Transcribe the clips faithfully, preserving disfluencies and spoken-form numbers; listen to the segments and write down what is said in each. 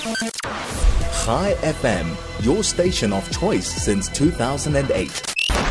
Chai F M, your station of choice since two thousand eight.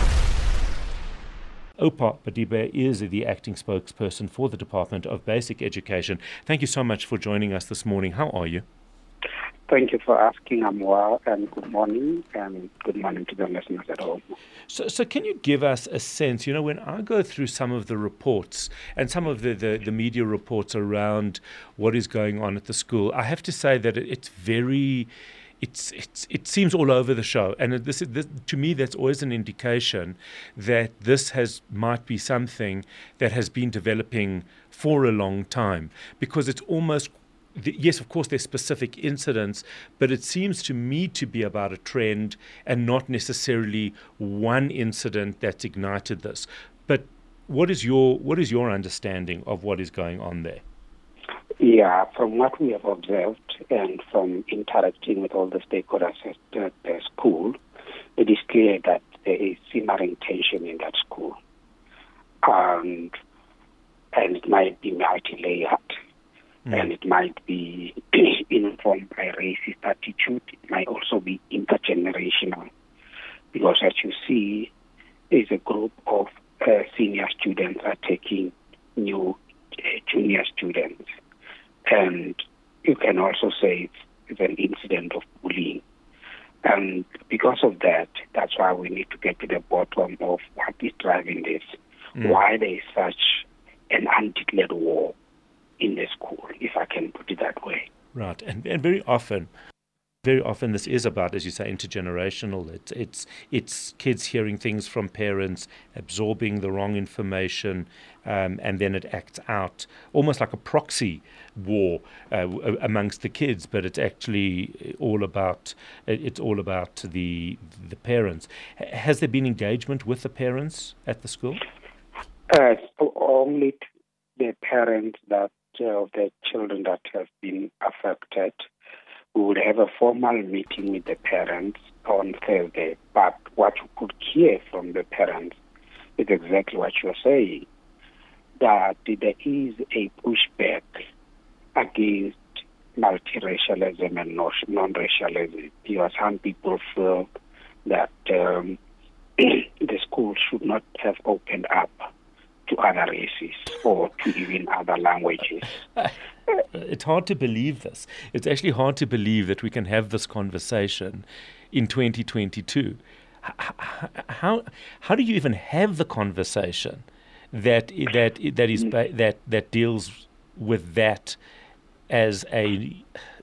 Oupa Madiba is the acting spokesperson for the Department of Basic Education. Thank you so much for joining us this morning. How are you? Thank you for asking. I'm well, and good morning, and good morning to the listeners at home. So, so can you give us a sense, you know, when I go through some of the reports and some of the, the, the media reports around what is going on at the school, I have to say that it, it's very... It's, it's, it seems all over the show, and this, is, this, to me, that's always an indication that this has might be something that has been developing for a long time, because it's almost, yes, of course, there's specific incidents, but it seems to me to be about a trend and not necessarily one incident that's ignited this. But what is your what is your understanding of what is going on there? Yeah, from what we have observed and from interacting with all the stakeholders at the school, it is clear that there is simmering tension in that school. And, and it might be multi-layered, mm. and it might be informed by racist attitude. It might also be intergenerational, because as you see, there's a group of uh, senior students are taking new uh, junior students. And you can also say it's, it's an incident of bullying. And because of that, that's why we need to get to the bottom of what is driving this, mm. why there is such an undeclared war in the school, if I can put it that way. Right. And, and very often, very often this is about, as you say, intergenerational. It's, it's, it's kids hearing things from parents, absorbing the wrong information, um, and then it acts out almost like a proxy war uh, amongst the kids, but it's actually all about it's all about the the parents. Has there been engagement with the parents at the school? Uh, only the parents that uh, of the children that have been affected. We would have a formal meeting with the parents on Thursday, but what you could hear from the parents is exactly what you're saying, that there is a pushback against multiracialism and non-racialism. Because some people feel that um, the school should not have opened up to other races or to even other languages. It's hard to believe this. It's actually hard to believe that we can have this conversation in twenty twenty-two. How how do you even have the conversation that that that is that that deals with that as a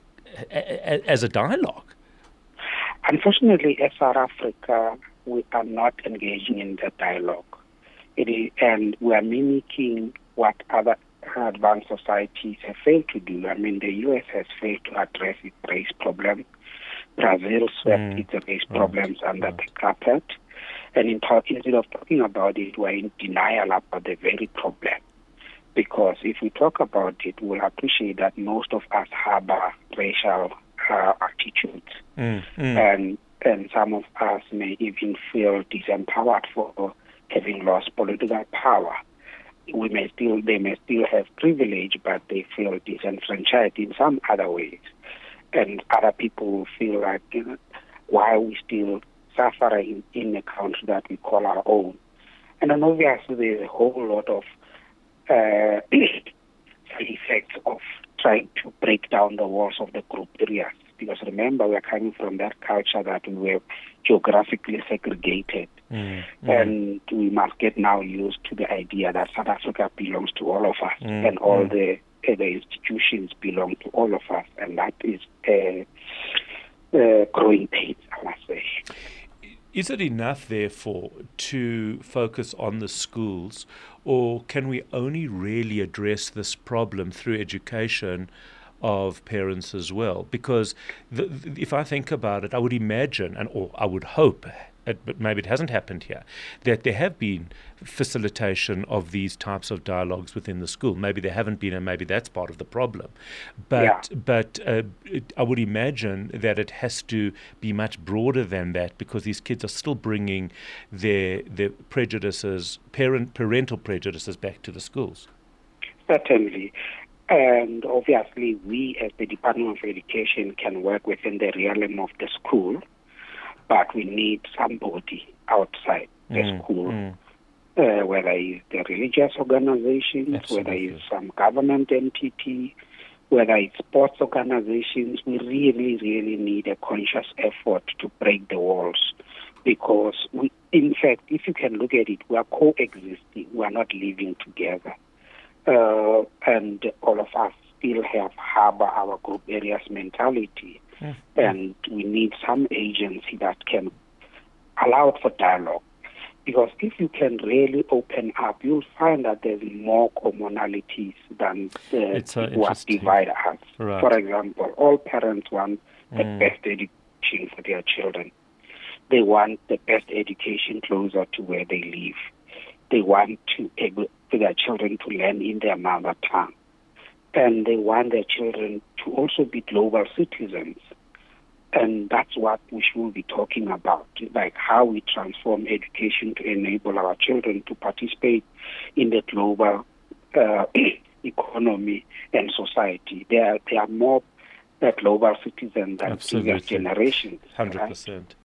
as a dialogue? Unfortunately, as South Africa, we are not engaging in the dialogue. It is, and we are mimicking what other advanced societies have failed to do. I mean, the U S has failed to address its race problem. Brazil swept mm. its race right. problems under right. the carpet. And in talk, instead of talking about it, we're in denial about the very problem. Because if we talk about it, we'll appreciate that most of us harbor racial uh, attitudes. Mm. Mm. And, and some of us may even feel disempowered for having lost political power. We may still, they may still have privilege, but they feel disenfranchised in some other ways. And other people will feel like, you know, why are we still suffering in a country that we call our own? And then obviously there's a whole lot of uh, effects of trying to break down the walls of the group areas. Because remember, we're coming from that culture that we were geographically segregated. Mm, mm. And we must get now used to the idea that South Africa belongs to all of us, mm, and all mm. the, uh, the institutions belong to all of us. And that is a, a growing pain, I must say. Is it enough, therefore, to focus on the schools, or can we only really address this problem through education of parents as well? Because the, the, if I think about it, I would imagine, and or I would hope, it, but maybe it hasn't happened here, that there have been facilitation of these types of dialogues within the school. Maybe there haven't been, and maybe that's part of the problem. But yeah. but uh, it, I would imagine that it has to be much broader than that, because these kids are still bringing their their prejudices, parent parental prejudices, back to the schools. Certainly. And obviously, we as the Department of Education can work within the realm of the school, but we need somebody outside the Mm, school, mm. uh, whether it's the religious organizations, whether Absolutely. it's some government entity, whether it's sports organizations. We really, really need a conscious effort to break the walls, because we, in fact, if you can look at it, we are coexisting. We are not living together. Uh, and all of us still have harbor our group areas mentality. Mm. And we need some agency that can allow for dialogue. Because if you can really open up, you'll find that there's more commonalities than uh, It's so what interesting. divide us. Right. For example, all parents want the Mm. best education for their children. They want the best education closer to where they live. They want to able for their children to learn in their mother tongue. And they want their children to also be global citizens. And that's what we should be talking about, like how we transform education to enable our children to participate in the global uh, economy and society. They are, they are more uh, global citizens than Absolutely. previous generations. one hundred right? percent.